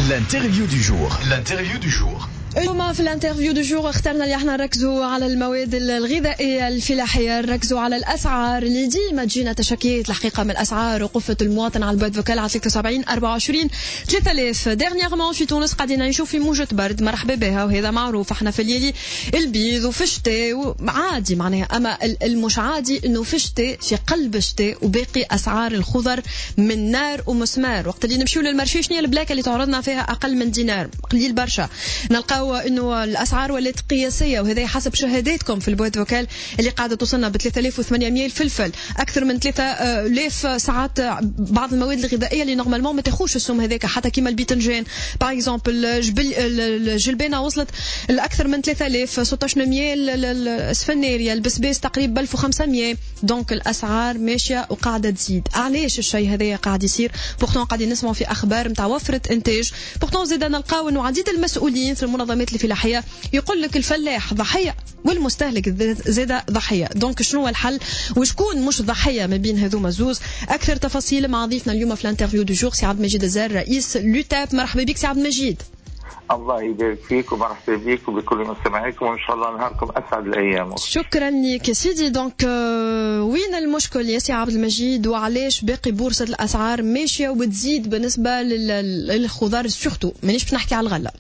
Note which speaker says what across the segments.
Speaker 1: L'interview du jour. L'interview du jour.
Speaker 2: اليوم في الانترفيو دو جور اخترنا اللي احنا نركزوا على المواد الغذائيه الفلاحيه، نركزوا على الاسعار اللي ديما تجينا تشكيات الحقيقه من الاسعار وقفه المواطن على البواد فوكال على 73 24 3000. ديرنييرمون في تونس قاعدين نعيشوا في موجه برد مرحبا بها، وهذا معروف. احنا في الليلي البيض وفي الشتاء عادي معناها، اما المش عادي انه في الشتاء في قلب الشتاء وباقي اسعار الخضر من نار ومسمار. وقت اللي نمشيو للمرشي شنو البلاكه اللي تعرضنا فيها اقل من دينار قليل برشا، نلقاو انه الاسعار ولات قياسيه، وهذا حسب شهاداتكم في البواد فوكال اللي قاعده توصلنا ب 3800 الفلفل، اكثر من 3000 ساعات بعض المواد الغذائيه اللي نورمالمون ما تاخوش السم هذاك، حتى كيما البيتنجان باغ اكزومبل الجلبانه وصلت لاكثر من 3000 1600 السفناريه، البسباس تقريبا 1500. دونك الاسعار ماشيه وقاعده تزيد. علاش الشيء هذايا قاعد يصير؟ بورتون قاعدين نسمعوا في اخبار نتاع وفره انتاج، بورتون زيد نلقاو انه عديد المسؤولين في المنظمات الفلاحيه يقول لك الفلاح ضحيه والمستهلك زيد ضحيه. دونك شنو هو الحل وشكون مش ضحيه ما بين هذوما الزوز؟ اكثر تفاصيل مع ضيفنا اليوم في الانترفيو دو جور سي عبد المجيد الزار رئيس لوتاب. مرحبا بك سي عبد المجيد.
Speaker 3: الله يبارك فيك ومرحبا بك وبكل مستمعيكم، وان شاء الله نهاركم اسعد الايام.
Speaker 2: شكرا لك يا سيدي. دونك وين المشكل يا سي عبد المجيد، وعلاش باقي بورصه الاسعار ماشيه وتزيد بالنسبه للخضار سورتو؟ مانيش باش نحكي على الغله.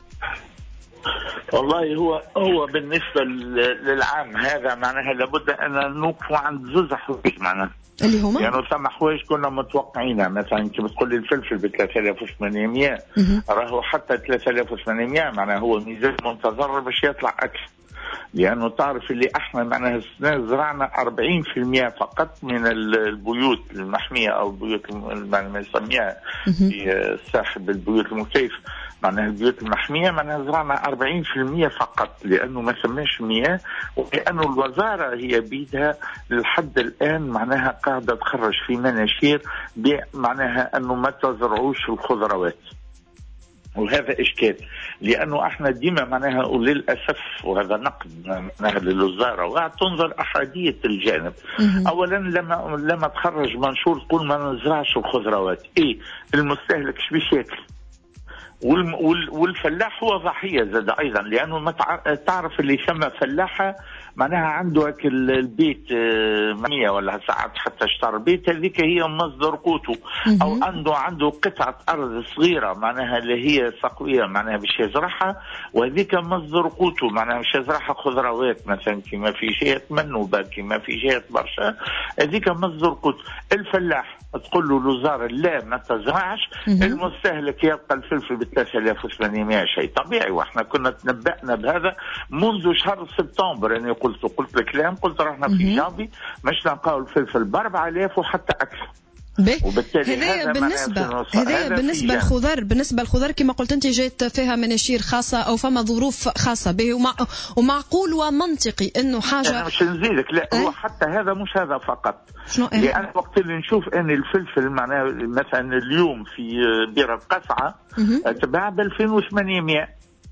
Speaker 3: والله هو بالنسبه للعام هذا معناها لابد ان نوقفوا عند زوز حوايج معناها
Speaker 2: اللي هما
Speaker 3: يعني ثم حوايج كنا متوقعينها. مثلا كما تقول لي الفلفل ب 3800 راهو حتى 3800 معناها هو ميزان منتظر باش يطلع اكثر، لانه تعرف اللي احنا معناها السنه زرعنا 40% فقط من البيوت المحميه او البيوت ما نسميها في الساحل بالبيوت المكيفه، معناها البيوت المحميه معناها زرعنا 40% فقط، لانه ما سماش مياه، ولانه الوزاره هي بيدها لحد الان معناها قاعده تخرج في مناشير معناها انه ما تزرعوش الخضروات، وهذا اشكال. لانه احنا ديما معناها وللاسف وهذا نقد معناها للوزاره وقاعد تنظر احاديه الجانب. اولا لما تخرج منشور تقول ما نزرعش الخضروات، ايه المستهلك ايش باش ياكل؟ والفلاح هو ضحيه زاد ايضا، لانه ما تعرف اللي ثم فلاحه معناها عنده البيت 100 ولا ساعات حتى اشترى البيت، هذيك هي مصدر قوته، او عنده قطعه ارض صغيره معناها اللي هي سقويه معناها باش يزرعها، وهذيك مصدر قوته معناها باش يزرعها خضروات مثلا كيما في جهه منوبه كيما في جهه برشا، هذيك مصدر قوته. الفلاح تقول له الوزاره لا ما تزرعش، المستهلك يبقى الفلفل ب 3800 شيء طبيعي، واحنا كنا تنبأنا بهذا منذ شهر سبتمبر. يعني قلت الكلام، قلت راحنا في جانفي مش نلقاو الفلفل ب 4000 وحتى اكثر.
Speaker 2: وبالتالي هذا بالنسبه للخضر، بالنسبه للخضر كما قلت انت جات فيها مناشير خاصه او فما ظروف خاصه به، ومعقول ومنطقي انه حاجه.
Speaker 3: انا مش نزيدك لا هو حتى هذا مش هذا فقط، لان وقت اللي نشوف ان الفلفل معناه مثلا اليوم في بئر القصعه تباع ب 2800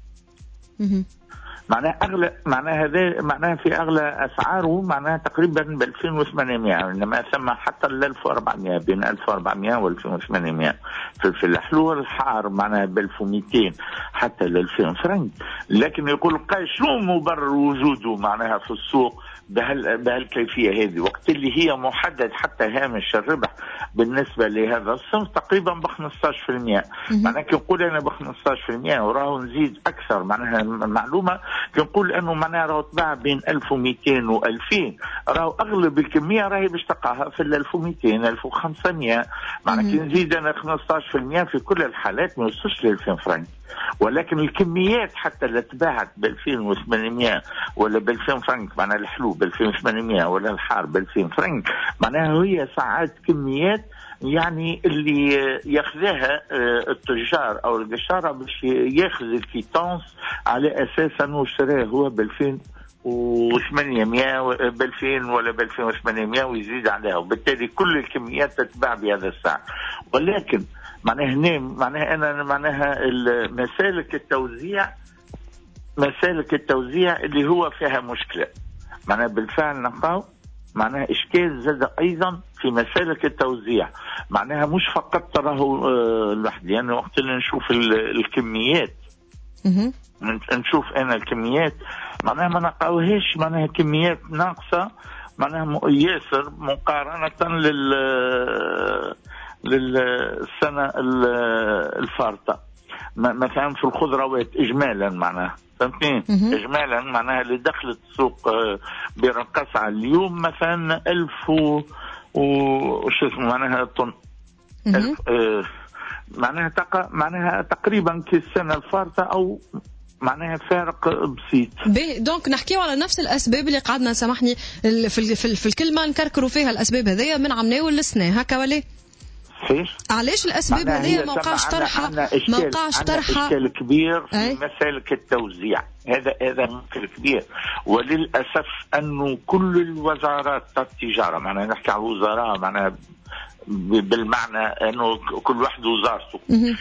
Speaker 3: معناها اغلى، معناها هذا معناها في اغلى اسعاره معناها تقريبا ب 2800، انما ثم حتى ال 1400 بين 1400 و 2800 في الحلو الحار معناها ب 1200 حتى ل 2000 فرنك. لكن يقول شنو مبرر وجوده معناها في السوق بهالكيفيه هذه، وقت اللي هي محدد حتى هامش الربح بالنسبه لهذا الصنف تقريبا ب 15%. معناها كي نقول انا ب 15% وراه نزيد اكثر معناها معلومه، كي نقول انه معناها راه تباع بين 1200 و 2000 راه اغلب الكميه راهي باش تلقاها في 1200 1500. معناها كي نزيد انا 15% في كل الحالات ما يوصلش ل 2000 فرنك، ولكن الكميات حتى اللي تباعت ب 2800 ولا ب 2000 فرنك معناها الحلو ب 2800 ولا الحار ب 2000 فرنك، معناها هي ساعات كميات يعني اللي ياخذها التجار او القشاره باش ياخذ الكيتونس على اساس انه شراه هو ب 2800 ب 2000 ولا ب 2800 ويزيد عليها، وبالتالي كل الكميات تتباع بهذا السعر. ولكن معناها هنا معناها انا معناها مسالك التوزيع اللي هو فيها مشكله. معناها بالفعل نلقاو معناها إشكال زاد أيضا في مسالك التوزيع. معناها مش فقط تراه الواحد، يعني وقت اللي نشوف الكميات نشوف أنا الكميات معناها ما نلقاوهاش، معناها كميات ناقصة معناها ياسر مقارنة للسنة الفارطة. مثلا في الخضروات إجمالا معناها فهمتني، إجمالا معناها اللي دخلت السوق برقصها اليوم مثلا 1000 وش اسمه معناها طن، معناها تقريبا كالسنة الفارطة أو معناها فارق بسيط.
Speaker 2: دونك نحكيو على نفس الأسباب اللي قعدنا سامحني في الكلمة نكركروا فيها الأسباب هذيا من عمناو للسنة هكا ولا علاش الأسباب هذيا ما وقعش طرحها؟ ما وقعش طرحها
Speaker 3: إشكال كبير في مسالك التوزيع، هذا مشكل كبير. وللأسف أنه كل الوزارات التجارة معناها نحكي على الوزراء معناها بالمعنى انه كل واحد وزارته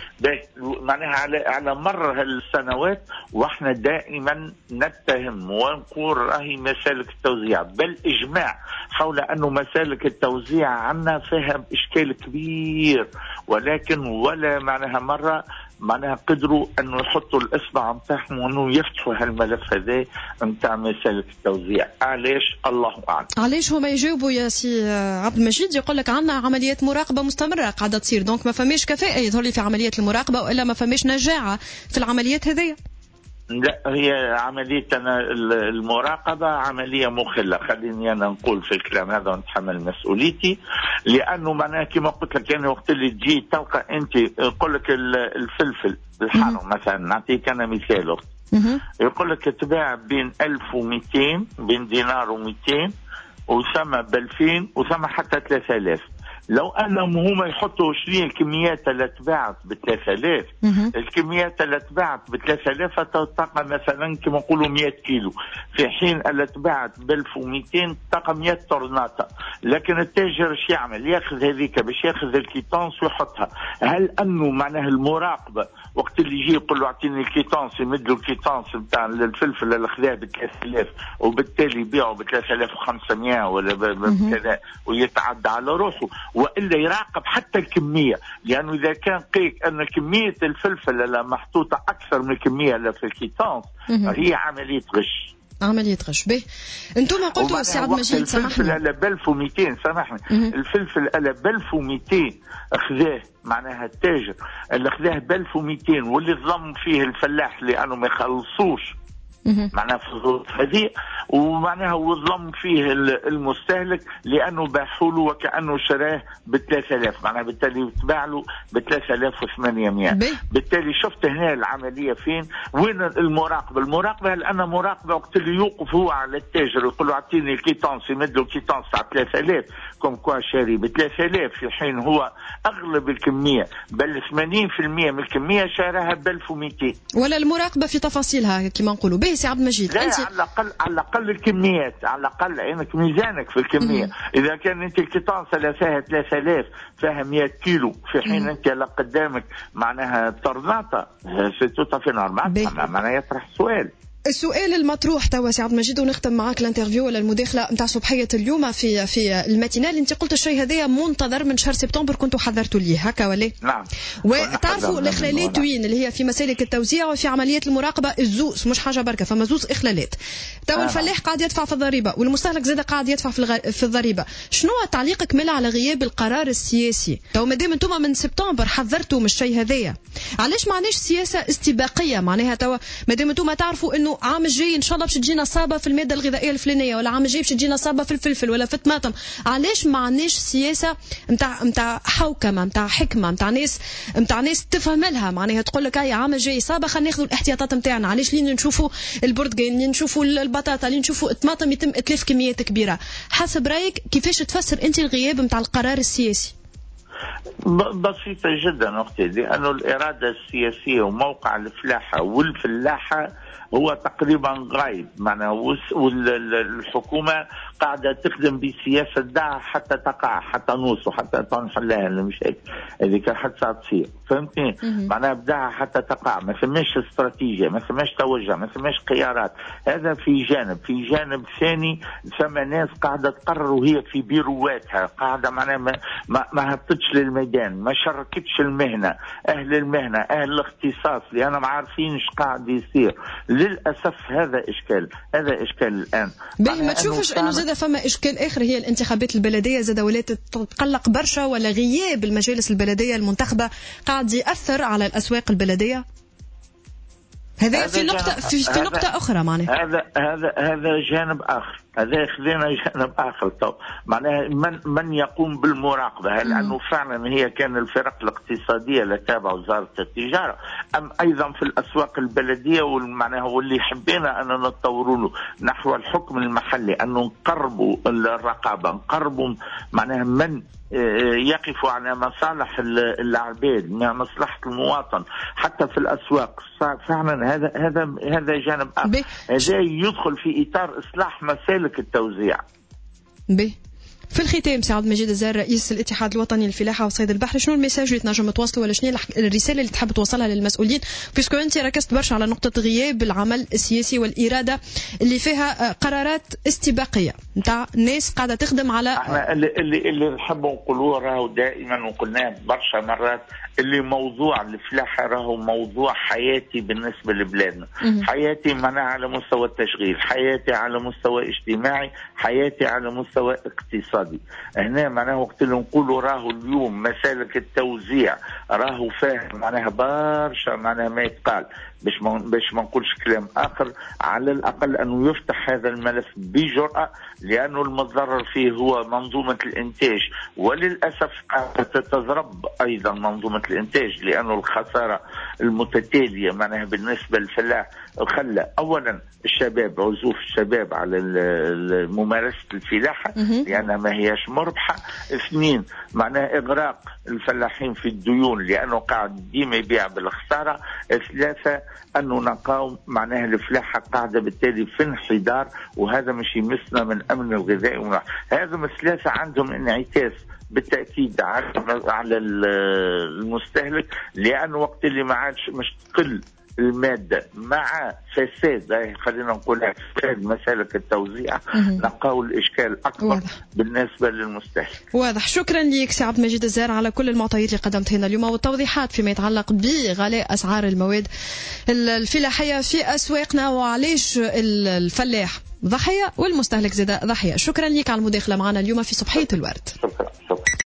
Speaker 3: معناها على مر هالسنوات واحنا دائما نتهم ونقول راهي مسالك التوزيع، بل اجماع حول انه مسالك التوزيع عندنا فيها اشكال كبير، ولكن ولا معناها مره معناها قدروا انه يحطوا الاصبع نتاعهم وانه يفتحوا هالملف هذا نتاع مسالك التوزيع. علاش؟ الله اعلم.
Speaker 2: علاش هما يجاوبوا يا سي عبد المجيد يقول لك عندنا عمليات مراقبه مستمره قاعده تصير، دونك ما فماش كفاءه يظهر لي في عمليات المراقبه والا ما فماش نجاعه في العمليات هذيا.
Speaker 3: لا، هي عملية المراقبة عملية مخلة، خليني أنا نقول في الكلام هذا ونتحمل مسؤوليتي، لأنه معناها كما قلت لك يعني وقت اللي تجي تلقى أنت يقول لك الفلفل الحار مثلا، نعطيك أنا مثال يقول لك تباع بين 1200 بين دينار و200 وثم ب2000 وثم حتى 3000. لو انهم هما يحطوا شنو الكميات اللي تباعت ب3000 الكميات اللي تباعت ب3000 تلقى مثلا كما نقولوا 100 كيلو، في حين اللي تباعت ب1200 تلقى 100 طرناطه. لكن التاجر ايش يعمل؟ ياخذ هذيك باش ياخذ الكيتونس ويحطها. هل انه معناه المراقبه وقت اللي يجي يقول له اعطيني الكيتونس يمد له الكيتونس نتاع الفلفل اللي خذاه ب 3000 وبالتالي يبيعه ب 3500 ولا بكذا ويتعدى على روحه، والا يراقب حتى الكميه، لانه اذا كان قيك ان كميه الفلفل اللي محطوطه اكثر من الكميه اللي في الكيتونس هي عمليه غش.
Speaker 2: عملية غش. به انتم قلتوا سي عبد المجيد سامحني
Speaker 3: الفلفل على 1200 سامحني الفلفل على 1200 اخذاه معناها التاجر اللي اخذاه ب 1200 واللي ظلم فيه الفلاح لانه ما يخلصوش معناها في الظروف هذه، ومعناها وظلم فيه المستهلك لانه باحوا له وكانه شراه ب 3000 معناها بالتالي يتباع له ب 3800. بالتالي شفت هنا العمليه فين؟ وين المراقبه؟ المراقبه لان مراقبه وقت اللي يوقف هو على التاجر ويقول له اعطيني الكيتونس يمد له الكيتونس على 3000 كم كوا شاري ب 3000 في حين هو اغلب الكميه بل 80% من الكميه شارها ب 1200.
Speaker 2: ولا المراقبه في تفاصيلها كما نقولوا. به سي عبد المجيد
Speaker 3: لا على الاقل الكميات، على الاقل عينك ميزانك في الكميه. اذا كان انت الكيتونس اللي فيها 3000 فيها 100 كيلو في حين انت قدامك معناها طرناطه سي تو في نورمال، معناها يطرح سؤال.
Speaker 2: السؤال المطروح توا سي عبد المجيد ونختم معاك الانترفيو ولا المداخله نتاع صبحيه اليوم في الماتينال. انت قلت الشيء هذايا منتظر من شهر سبتمبر، كنتوا حذرتوا ليه هكا ولا؟
Speaker 3: نعم.
Speaker 2: وتعرفوا الاخلالات وين اللي هي في مسالك التوزيع وفي عمليات المراقبه الزوز مش حاجه بركه، فما زوز اخلالات. توا الفلاح قاعد يدفع في الضريبه والمستهلك زاد قاعد يدفع في الضريبه. شنو تعليقك ملا على غياب القرار السياسي؟ توا مادام انتم من سبتمبر حذرتوا من الشيء هذايا، علاش ما عندناش سياسه استباقيه؟ معناها توا مادام انتم تعرفوا انه عام الجاي ان شاء الله باش تجينا صابه في الماده الغذائيه الفلانيه، ولا عام الجاي باش تجينا صابه في الفلفل ولا في الطماطم، علاش ما عندناش سياسه نتاع حوكمه نتاع حكمه نتاع ناس تفهم لها؟ معناها تقول لك هاي عام الجاي صابه خلينا ناخذوا الاحتياطات نتاعنا. علاش لين نشوفوا البرتقال، لين نشوفوا البطاطا، لين نشوفوا الطماطم يتم اتلاف كميات كبيره؟ حسب رايك كيفاش تفسر انت الغياب نتاع القرار السياسي؟
Speaker 3: بسيطة جدا أختي، لأنه الإرادة السياسية وموقع الفلاحة والفلاحة هو تقريبا غايب معناها، والحكومة قاعدة تخدم بسياسة دع حتى تقع، حتى نوصل، حتى تنحلها المشاكل هذيك حتى تصير، فهمتني؟ معناها بدعها حتى تقع، ما ثماش استراتيجية، ما ثماش توجه، ما ثماش خيارات. هذا في جانب. في جانب ثاني ثم ناس قاعدة تقرر وهي في بيرواتها، قاعدة معناها ما هبطتش للميدان، ما شاركتش المهنة، أهل المهنة، أهل الاختصاص، لأننا ما عارفين ايش قاعد يصير. للأسف هذا إشكال، هذا إشكال الآن.
Speaker 2: ما تشوفش أنه زاد فما إشكال آخر، هي الانتخابات البلدية زاد ولات تتقلق برشا، ولا غياب المجالس البلدية المنتخبة قاعد يأثر على الأسواق البلدية؟ هذا في نقطة أخرى معناها.
Speaker 3: هذا جانب آخر، هذا يخلينا جانب آخر. طب معناها من يقوم بالمراقبة؟ هل أنه فعلا هي كان الفرق الاقتصادية اللي تابع وزارة التجارة، أم أيضا في الأسواق البلدية؟ والمعناها واللي حبينا أن نتطوروا له نحو الحكم المحلي، أنه نقربوا الرقابة، نقربوا معناها من يقف على مصالح العباد، مصلحة المواطن حتى في الأسواق. فعلا هذا جانب آخر، هذا يدخل في إطار إصلاح مسالك التوزيع.
Speaker 2: في الختام سي عبد المجيد الزهر رئيس الاتحاد الوطني للفلاحة وصيد البحر، شنو الميساج اللي تنجم توصله، ولا شنو الرسالة اللي تحب توصلها للمسؤولين؟ بيسكو انت ركزت برشا على نقطة غياب العمل السياسي والإرادة اللي فيها قرارات استباقية نتاع ناس قاعدة تخدم على
Speaker 3: احنا اللي نحب نقولوه راهو دائما وقلناه برشا مرات، اللي موضوع الفلاحة راهو موضوع حياتي بالنسبة لبلادنا. حياتي معناها على مستوى التشغيل، حياتي على مستوى اجتماعي، حياتي على مستوى اقتصادي. هنا معناها وقت اللي نقولوا راهو اليوم مسالك التوزيع راهو فاهم معناها برشا معناها ما يتقال، باش ما نقولش كلام آخر، على الأقل أنه يفتح هذا الملف بجرأة، لأنه المتضرر فيه هو منظومة الإنتاج، وللأسف تتضرب أيضا منظومة الإنتاج، لأنه الخسارة المتتالية معناها بالنسبة للفلاح خلى أولا الشباب، عزوف الشباب على ممارسة الفلاحة لأنها ما هيش مربحة. اثنين معناها إغراق الفلاحين في الديون لأنه قاعد ديما يبيع بالخسارة. ثلاثة أنه نقاوم معناها الفلاحة قاعدة بالتالي في انحدار، وهذا مش يمسنا من أمن الغذائي. هذا الثلاثة عندهم انعكاس بالتأكيد على المستهلك، لأن وقت اللي ما عادش مش تقل المادة مع فساد، خلينا نقول فساد مسالك التوزيع، نلقاو الإشكال أكبر واضح بالنسبة للمستهلك.
Speaker 2: واضح. شكرا لك سي عبد المجيد الزهر على كل المعطيات اللي قدمتها لنا اليوم والتوضيحات فيما يتعلق بغلاء أسعار المواد الفلاحية في أسواقنا، وعليش الفلاح ضحية والمستهلك زاد ضحية. شكرا لك على المداخلة معنا اليوم في صبحية الورد.
Speaker 3: شكرا.